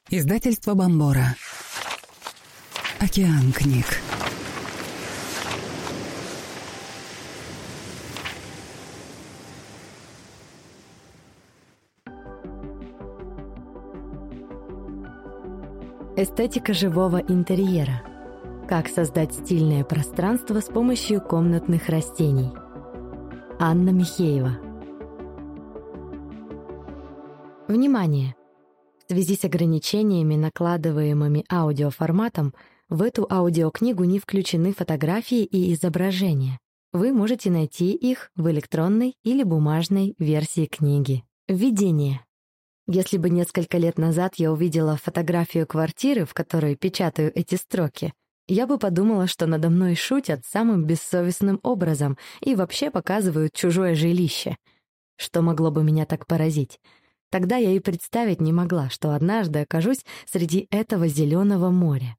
Издательство Бомбора. Океан книг. Эстетика живого интерьера. Как создать стильное пространство с помощью комнатных растений. Анна Михеева. Внимание! В связи с ограничениями, накладываемыми аудиоформатом, в эту аудиокнигу не включены фотографии и изображения. Вы можете найти их в электронной или бумажной версии книги. Введение. Если бы несколько лет назад я увидела фотографию квартиры, в которой печатаю эти строки, я бы подумала, что надо мной шутят самым бессовестным образом и вообще показывают чужое жилище. Что могло бы меня так поразить? Тогда я и представить не могла, что однажды окажусь среди этого зеленого моря.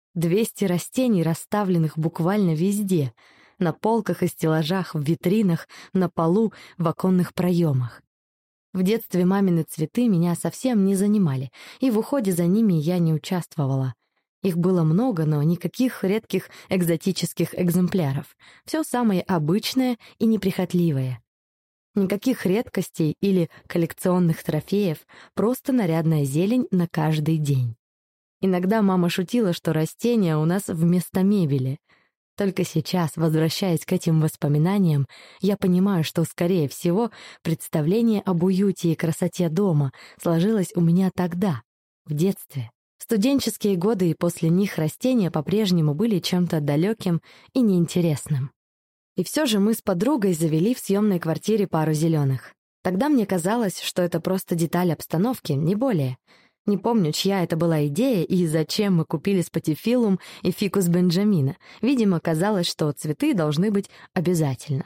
200 растений, расставленных буквально везде — на полках и стеллажах, в витринах, на полу, в оконных проемах. В детстве мамины цветы меня совсем не занимали, и в уходе за ними я не участвовала. Их было много, но никаких редких экзотических экземпляров. Все самое обычное и неприхотливое. Никаких редкостей или коллекционных трофеев, просто нарядная зелень на каждый день. Иногда мама шутила, что растения у нас вместо мебели. Только сейчас, возвращаясь к этим воспоминаниям, я понимаю, что, скорее всего, представление об уюте и красоте дома сложилось у меня тогда, в детстве. В студенческие годы и после них растения по-прежнему были чем-то далеким и неинтересным. И все же мы с подругой завели в съемной квартире пару зеленых. Тогда мне казалось, что это просто деталь обстановки, не более. Не помню, чья это была идея и зачем мы купили спатифилум и фикус Бенджамина. Видимо, казалось, что цветы должны быть обязательно.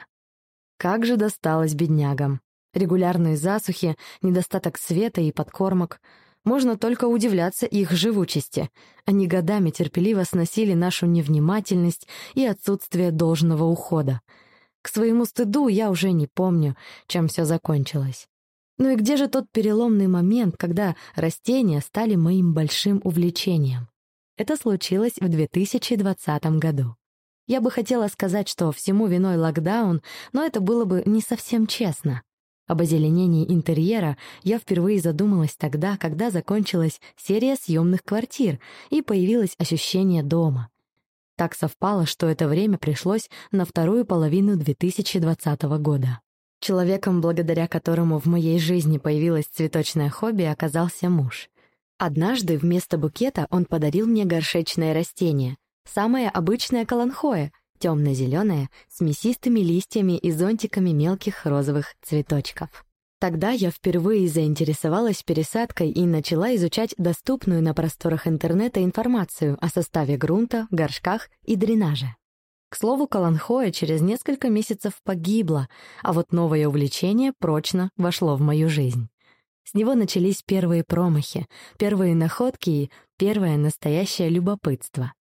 Как же досталось беднягам. Регулярные засухи, недостаток света и подкормок. Можно только удивляться их живучести. Они годами терпеливо сносили нашу невнимательность и отсутствие должного ухода. К своему стыду я уже не помню, чем все закончилось. Ну и где же тот переломный момент, когда растения стали моим большим увлечением? Это случилось в 2020 году. Я бы хотела сказать, что всему виной локдаун, но это было бы не совсем честно. Об озеленении интерьера я впервые задумалась тогда, когда закончилась серия съемных квартир и появилось ощущение дома. Так совпало, что это время пришлось на вторую половину 2020 года. Человеком, благодаря которому в моей жизни появилось цветочное хобби, оказался муж. Однажды вместо букета он подарил мне горшечное растение, самое обычное каланхоэ, темно-зеленое, с мясистыми листьями и зонтиками мелких розовых цветочков. Тогда я впервые заинтересовалась пересадкой и начала изучать доступную на просторах интернета информацию о составе грунта, горшках и дренаже. К слову, каланхоэ через несколько месяцев погибло, а вот новое увлечение прочно вошло в мою жизнь. С него начались первые промахи, первые находки и первое настоящее любопытство.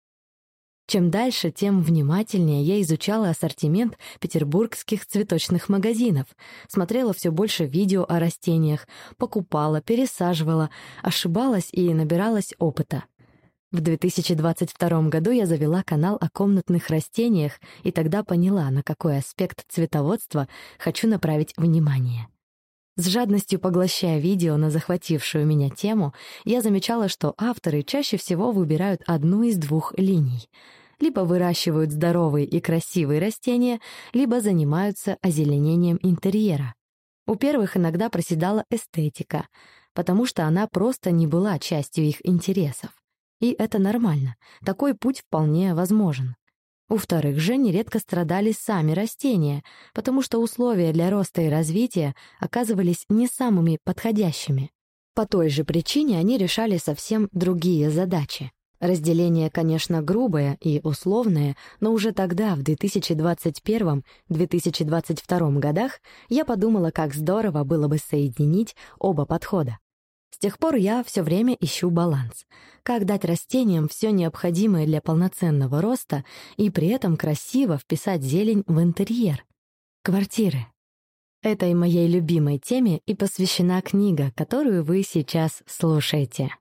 Чем дальше, тем внимательнее я изучала ассортимент петербургских цветочных магазинов, смотрела все больше видео о растениях, покупала, пересаживала, ошибалась и набиралась опыта. В 2022 году я завела канал о комнатных растениях и тогда поняла, на какой аспект цветоводства хочу направить внимание. С жадностью поглощая видео на захватившую меня тему, я замечала, что авторы чаще всего выбирают одну из двух линий. Либо выращивают здоровые и красивые растения, либо занимаются озеленением интерьера. У первых иногда проседала эстетика, потому что она просто не была частью их интересов. И это нормально, такой путь вполне возможен. У вторых же нередко страдали сами растения, потому что условия для роста и развития оказывались не самыми подходящими. По той же причине они решали совсем другие задачи. Разделение, конечно, грубое и условное, но уже тогда, в 2021-2022 годах, я подумала, как здорово было бы соединить оба подхода. С тех пор я все время ищу баланс. Как дать растениям все необходимое для полноценного роста и при этом красиво вписать зелень в интерьер. Квартиры. Этой моей любимой теме и посвящена книга, которую вы сейчас слушаете.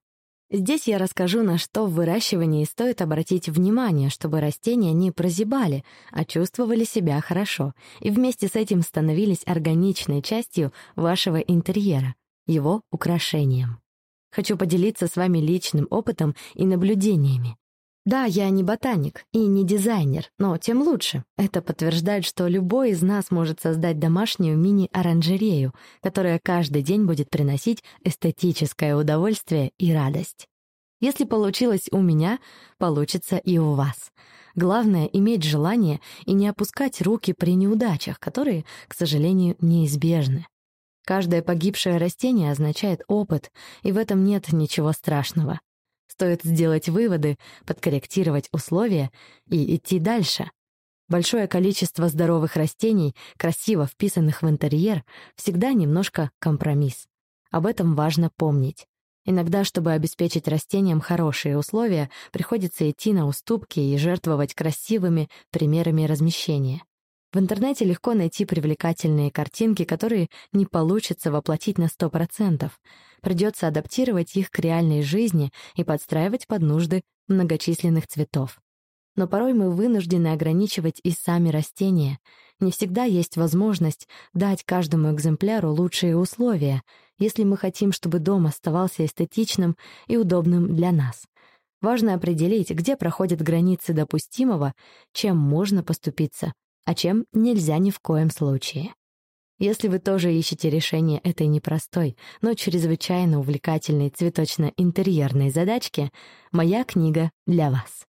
Здесь я расскажу, на что в выращивании стоит обратить внимание, чтобы растения не прозябали, а чувствовали себя хорошо, и вместе с этим становились органичной частью вашего интерьера, его украшением. Хочу поделиться с вами личным опытом и наблюдениями. Да, я не ботаник и не дизайнер, но тем лучше. Это подтверждает, что любой из нас может создать домашнюю мини-оранжерею, которая каждый день будет приносить эстетическое удовольствие и радость. Если получилось у меня, получится и у вас. Главное — иметь желание и не опускать руки при неудачах, которые, к сожалению, неизбежны. Каждое погибшее растение означает опыт, и в этом нет ничего страшного. Стоит сделать выводы, подкорректировать условия и идти дальше. Большое количество здоровых растений, красиво вписанных в интерьер, всегда немножко компромисс. Об этом важно помнить. Иногда, чтобы обеспечить растениям хорошие условия, приходится идти на уступки и жертвовать красивыми примерами размещения. В интернете легко найти привлекательные картинки, которые не получится воплотить на 100%. Придется адаптировать их к реальной жизни и подстраивать под нужды многочисленных цветов. Но порой мы вынуждены ограничивать и сами растения. Не всегда есть возможность дать каждому экземпляру лучшие условия, если мы хотим, чтобы дом оставался эстетичным и удобным для нас. Важно определить, где проходят границы допустимого, чем можно поступиться, а чем нельзя ни в коем случае. Если вы тоже ищете решение этой непростой, но чрезвычайно увлекательной цветочно-интерьерной задачки, моя книга для вас.